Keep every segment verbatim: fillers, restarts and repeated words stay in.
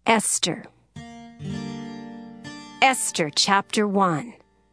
Esther. Esther chapter one.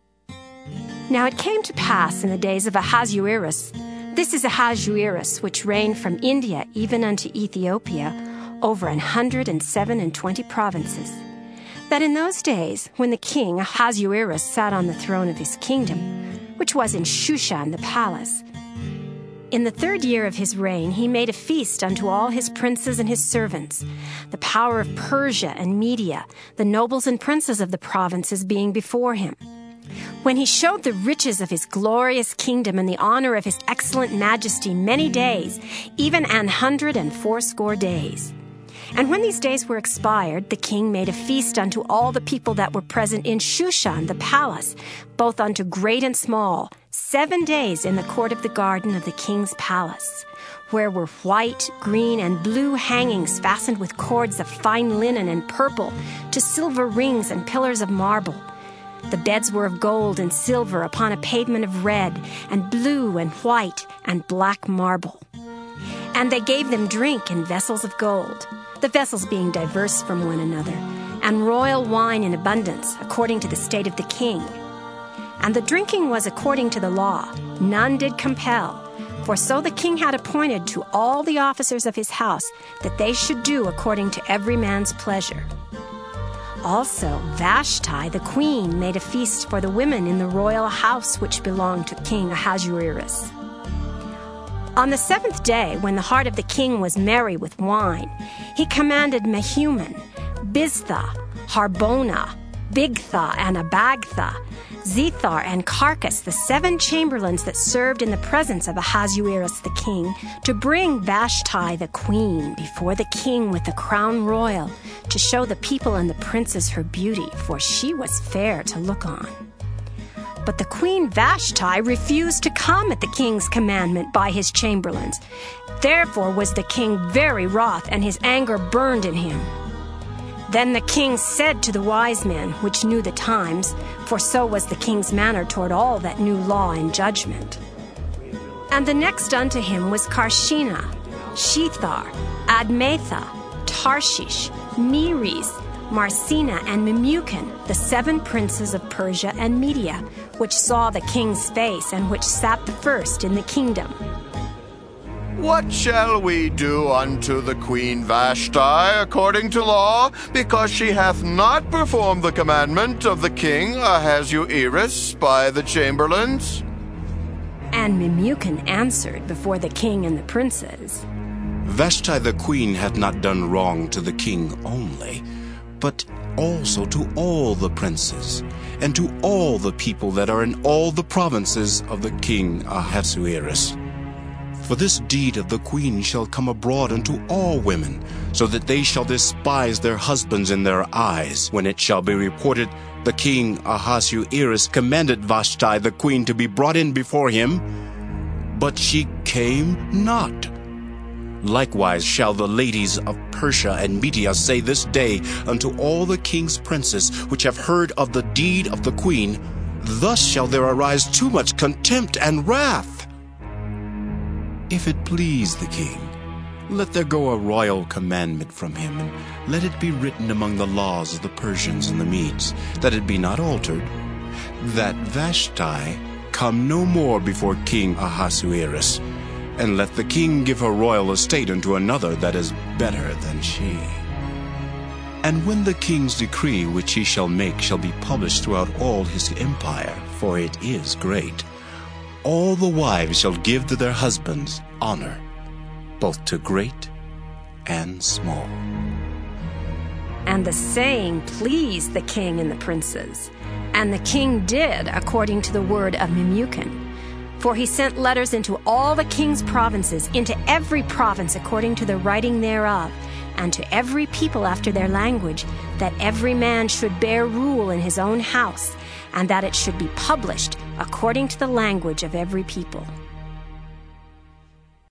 Now it came to pass in the days of Ahasuerus, this is Ahasuerus, which reigned from India even unto Ethiopia, over an hundred and seven and twenty provinces, that in those days, when the king Ahasuerus sat on the throne of his kingdom, which was in Shushan the palace, in the third year of his reign, he made a feast unto all his princes and his servants, the power of Persia and Media, the nobles and princes of the provinces being before him. When he showed the riches of his glorious kingdom and the honor of his excellent majesty many days, even an hundred and fourscore days. And when these days were expired, the king made a feast unto all the people that were present in Shushan the palace, both unto great and small, seven days in the court of the garden of the king's palace, where were white, green, and blue hangings fastened with cords of fine linen and purple, to silver rings and pillars of marble. The beds were of gold and silver upon a pavement of red, and blue and white and black marble. And they gave them drink in vessels of gold, the vessels being diverse from one another, and royal wine in abundance, according to the state of the king. And the drinking was according to the law, none did compel, for so the king had appointed to all the officers of his house that they should do according to every man's pleasure. Also Vashti the queen made a feast for the women in the royal house which belonged to King Ahasuerus. On the seventh day, when the heart of the king was merry with wine, he commanded Mehuman, Biztha, Harbona, Bigtha, and Abagtha, Zethar, and Carcas, the seven chamberlains that served in the presence of Ahasuerus the king, to bring Vashti the queen before the king with the crown royal, to show the people and the princes her beauty, for she was fair to look on. But the queen Vashti refused to come at the king's commandment by his chamberlains. Therefore was the king very wroth, and his anger burned in him. Then the king said to the wise men, which knew the times, for so was the king's manner toward all that knew law and judgment. And the next unto him was Carshena, Shethar, Admatha, Tarshish, Meres, Marsena, and Memucan, the seven princes of Persia and Media, which saw the king's face, and which sat the first in the kingdom. What shall we do unto the queen Vashti according to law, because she hath not performed the commandment of the king Ahasuerus by the chamberlains? And Memucan answered before the king and the princes, Vashti the queen hath not done wrong to the king only, but also to all the princes, and to all the people that are in all the provinces of the king Ahasuerus. For this deed of the queen shall come abroad unto all women, so that they shall despise their husbands in their eyes, when it shall be reported, the king Ahasuerus commanded Vashti the queen to be brought in before him, but she came not. Likewise shall the ladies of Persia and Media say this day unto all the king's princes which have heard of the deed of the queen, thus shall there arise too much contempt and wrath. If it please the king, let there go a royal commandment from him, and let it be written among the laws of the Persians and the Medes, that it be not altered, that Vashti come no more before King Ahasuerus, and let the king give her royal estate unto another that is better than she. And when the king's decree which he shall make shall be published throughout all his empire, for it is great, all the wives shall give to their husbands honor, both to great and small. And the saying pleased the king and the princes. And the king did according to the word of Memucan. For he sent letters into all the king's provinces, into every province according to the writing thereof, and to every people after their language, that every man should bear rule in his own house, and that it should be published according to the language of every people.